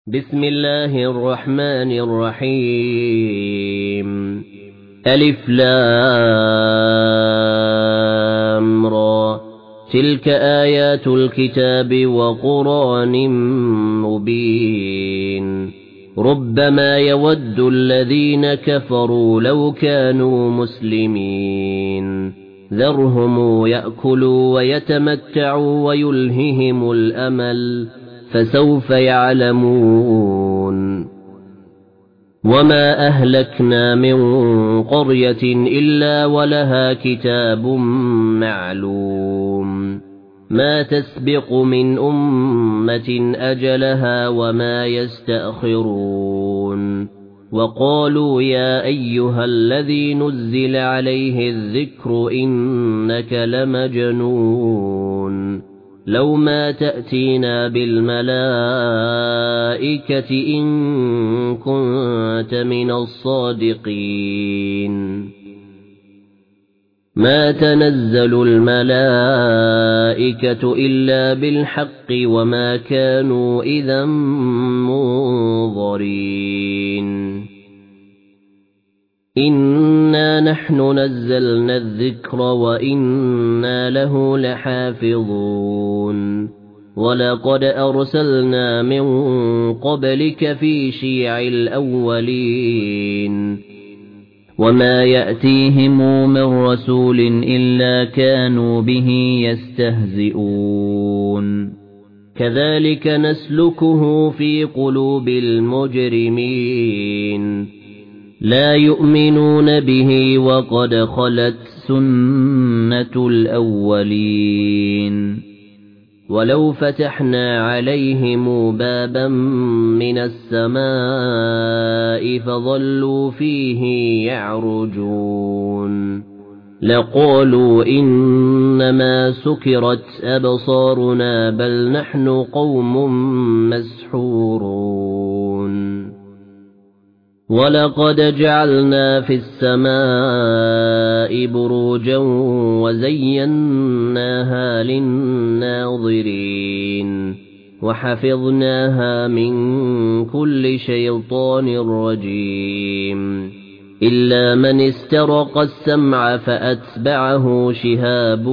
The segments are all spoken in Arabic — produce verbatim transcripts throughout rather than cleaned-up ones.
بسم الله الرحمن الرحيم ألف لام را تلك آيات الكتاب وقرآن مبين ربما يود الذين كفروا لو كانوا مسلمين ذرهم يأكلوا ويتمتعوا ويلههم الأمل فسوف يعلمون وما أهلكنا من قرية إلا ولها كتاب معلوم ما تسبق من أمة أجلها وما يستأخرون وقالوا يا أيها الذي نزل عليه الذكر إنك لمجنون لو ما تأتينا بالملائكة إن كنت من الصادقين ما تنزل الملائكة إلا بالحق وما كانوا إذا منظرين إنا نحن نزلنا الذكر وإنا له لحافظون ولقد أرسلنا من قبلك في شيع الأولين وما يأتيهم من رسول إلا كانوا به يستهزئون كذلك نسلكه في قلوب المجرمين لا يؤمنون به وقد خلت سنة الأولين ولو فتحنا عليهم بابا من السماء فظلوا فيه يعرجون لقالوا إنما سكرت أبصارنا بل نحن قوم مسحورون ولقد جعلنا في السماء بروجا وزيناها للناظرين وحفظناها من كل شيطان رجيم إلا من استرق السمع فأتبعه شهاب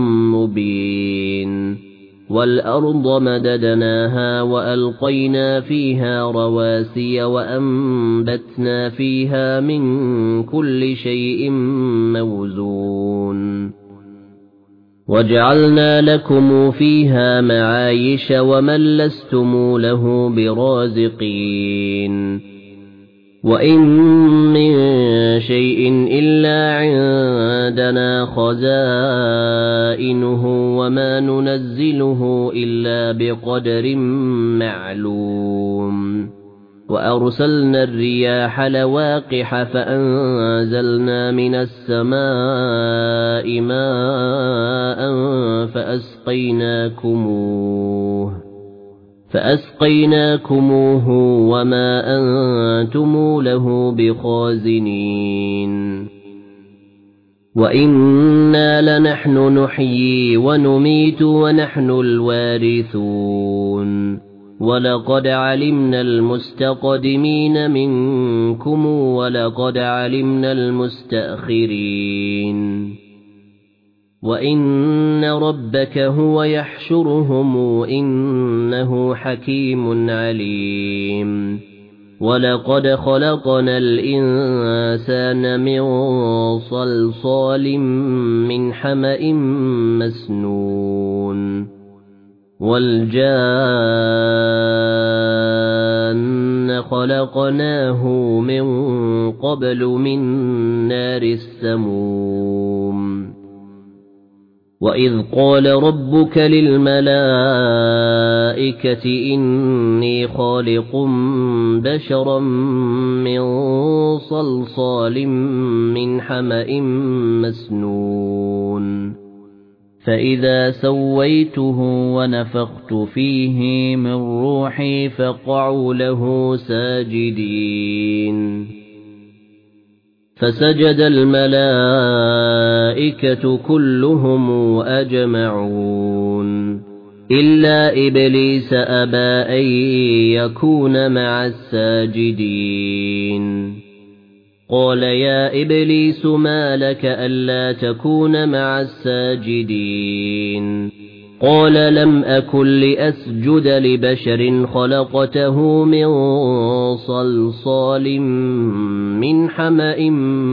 مبين والأرض مددناها وألقينا فيها رواسي وأنبتنا فيها من كل شيء موزون وجعلنا لكم فيها معايش ومن لستم له برازقين وإن من شيء إلا عندنا خزائنه وما ننزله إلا بقدر معلوم وأرسلنا الرياح لواقح فأنزلنا من السماء ماء فأسقيناكموه فأسقيناكموه وما أنتم له بخازنين وإنا لنحن نحيي ونميت ونحن الوارثون ولقد علمنا المستقدمين منكم ولقد علمنا المستأخرين وإن ربك هو يحشرهم إنه حكيم عليم ولقد خلقنا الإنسان من صلصال من حمأ مسنون والجان خلقناه من قبل من نار السموم وإذ قال ربك للملائكة إني خالق بشرا من صلصال من حمأ مسنون فإذا سويته ونفخت فيه من روحي فقعوا له ساجدين فسجد الملائكة كلهم أجمعون إلا إبليس أبى أن يكون مع الساجدين قال يا إبليس ما لك ألا تكون مع الساجدين قال لم أكن لأسجد لبشر خلقته من صلصال من حمأ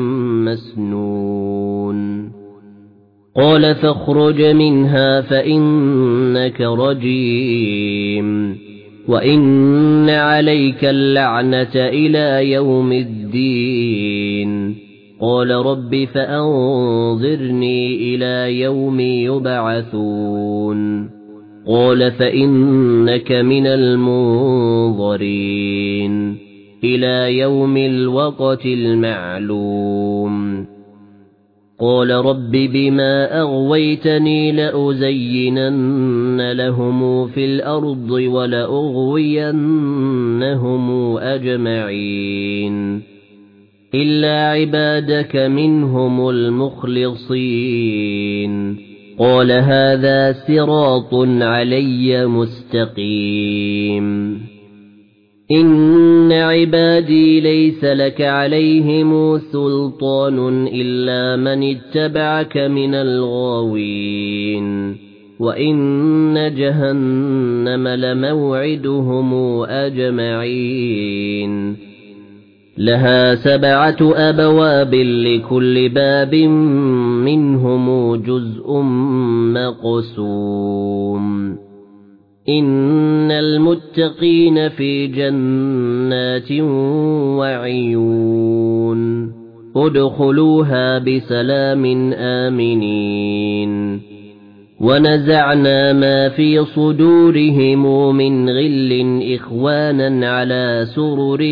مسنون قال فاخرج منها فإنك رجيم وإن عليك اللعنة إلى يوم الدين قال رب فأنظرني إلى يوم يبعثون قال فإنك من المنظرين إلى يوم الوقت المعلوم قال رب بما أغويتني لأزينن لهم في الأرض ولأغوينهم أجمعين إلا عبادك منهم المخلصين قال هذا صراط علي مستقيم إن عبادي ليس لك عليهم سلطان إلا من اتبعك من الغاوين وإن جهنم لموعدهم أجمعين لها سبعة أبواب لكل باب منهم جزء مقسوم إن المتقين في جنات وعيون ادخلوها بسلام آمنين ونزعنا ما في صدورهم من غل إخوانا على سرر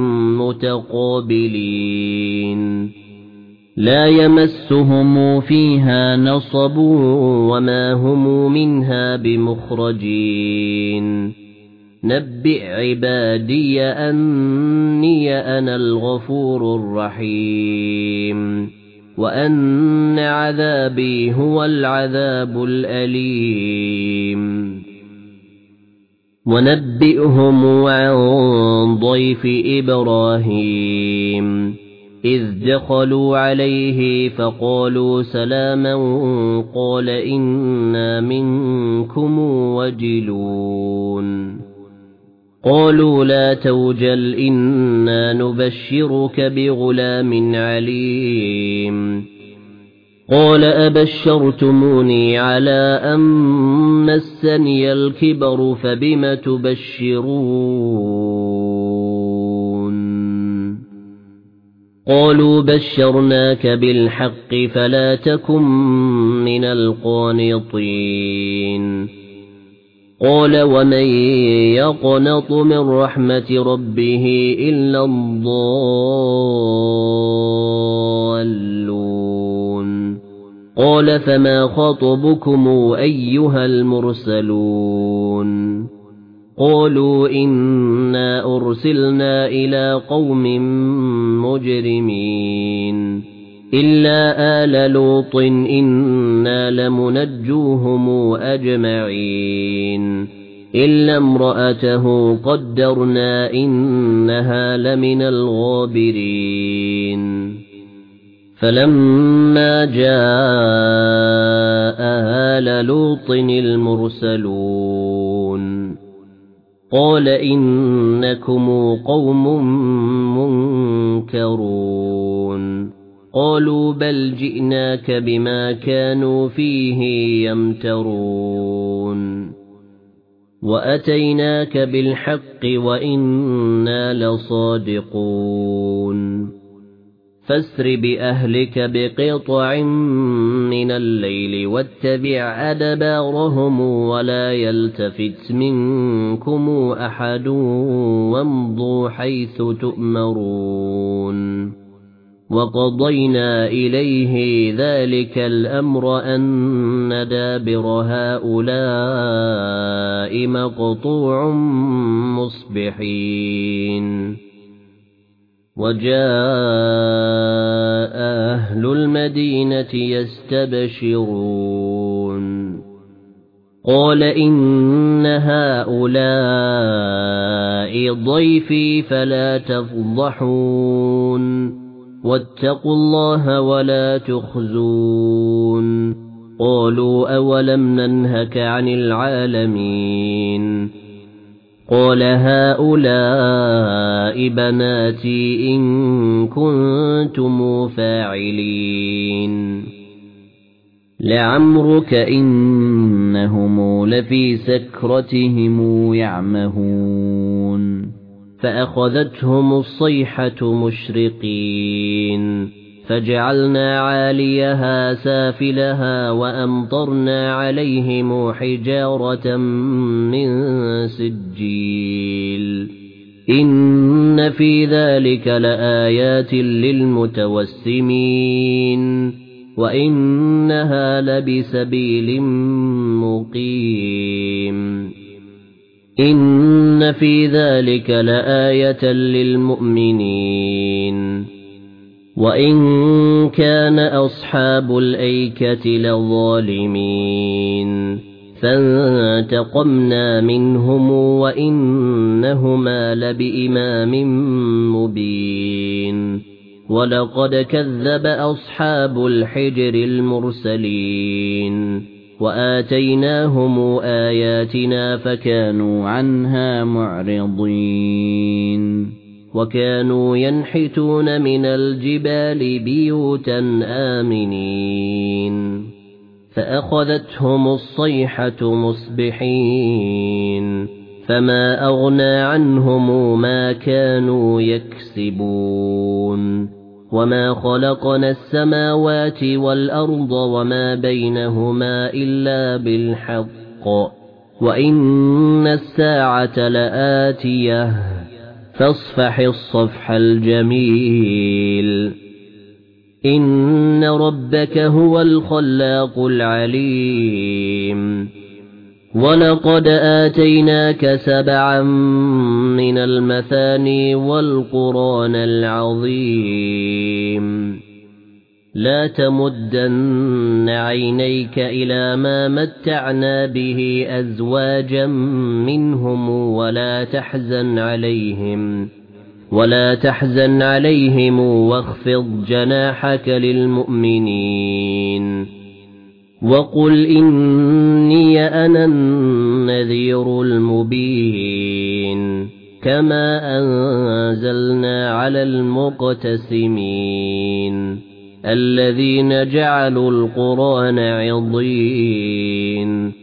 متقابلين لا يمسهم فيها نصب وما هم منها بمخرجين نبئ عبادي أني أنا الغفور الرحيم وأن عذابي هو العذاب الأليم ونبئهم عن ضيف إبراهيم إذ دخلوا عليه فقالوا سلاما قال إنا منكم وجلون قالوا لا توجل إنا نبشرك بغلام عليم قال أبشرتموني على أن مسني الكبر فبم تبشرون قالوا بشرناك بالحق فلا تكن من القانطين قال ومن يقنط من رحمة ربه إلا الضالون قال فما خطبكم أيها المرسلون قالوا إنا أرسلنا إلى قوم مجرمين إلا آل لوط إنا لمنجوهم أجمعين إلا امرأته قدرنا إنها لمن الغابرين فلما جاء آل لوط المرسلون قال إنكم قوم منكرون قالوا بل جئناك بما كانوا فيه يمترون وأتيناك بالحق وإنا لصادقون فاسر بأهلك بقطع من الليل واتبع أدبارهم ولا يلتفت منكم أحد وامضوا حيث تؤمرون وقضينا إليه ذلك الأمر أن دابر هؤلاء مقطوع مصبحين وجاء أهل المدينة يستبشرون قال إن هؤلاء ضيفي فلا تفضحون واتقوا الله ولا تخزون قالوا أولم ننهك عن العالمين قال هؤلاء بناتي إن كنتم فاعلين لعمرك إنهم لفي سكرتهم يعمهون فأخذتهم الصيحة مشرقين فجعلنا عاليها سافلها وأمطرنا عليهم حجارة من سجيل إن في ذلك لآيات للمتوسمين وإنها لبسبيل مقيم إن في ذلك لآية للمؤمنين وإن كان أصحاب الأيكة لظالمين فانتقمنا منهم وإنهما لبإمام مبين ولقد كذب أصحاب الحجر المرسلين وآتيناهم آياتنا فكانوا عنها معرضين وكانوا ينحتون من الجبال بيوتا آمنين فأخذتهم الصيحة مصبحين فما أغنى عنهم ما كانوا يكسبون وما خلقنا السماوات والأرض وما بينهما إلا بالحق وإن الساعة لآتية فاصفح الصفح الجميل إن ربك هو الخلاق العليم ولقد آتيناك سبعا من المثاني والقرآن العظيم لا تمدن عينيك إلى ما متعنا به أزواجا منهم ولا تحزن عليهم ولا تحزن عليهم واخفض جناحك للمؤمنين وقل إني أنا النذير المبين كما أنزلنا على المقتسمين الذين جعلوا القرآن عضين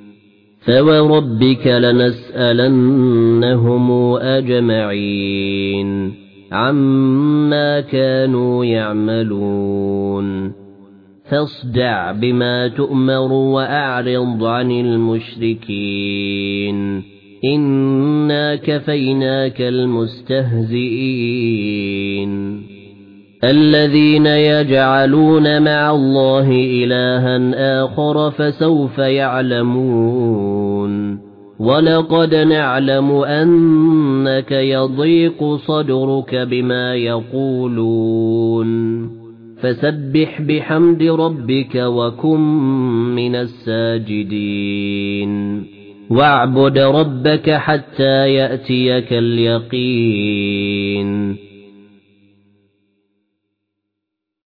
فوربك لنسألنهم أجمعين عما كانوا يعملون فاصدع بما تؤمر وأعرض عن المشركين إنا كفيناك المستهزئين الذين يجعلون مع الله إلها آخر فسوف يعلمون ولقد نعلم أنك يضيق صدرك بما يقولون فسبح بحمد ربك وكن من الساجدين واعبد ربك حتى يأتيك اليقين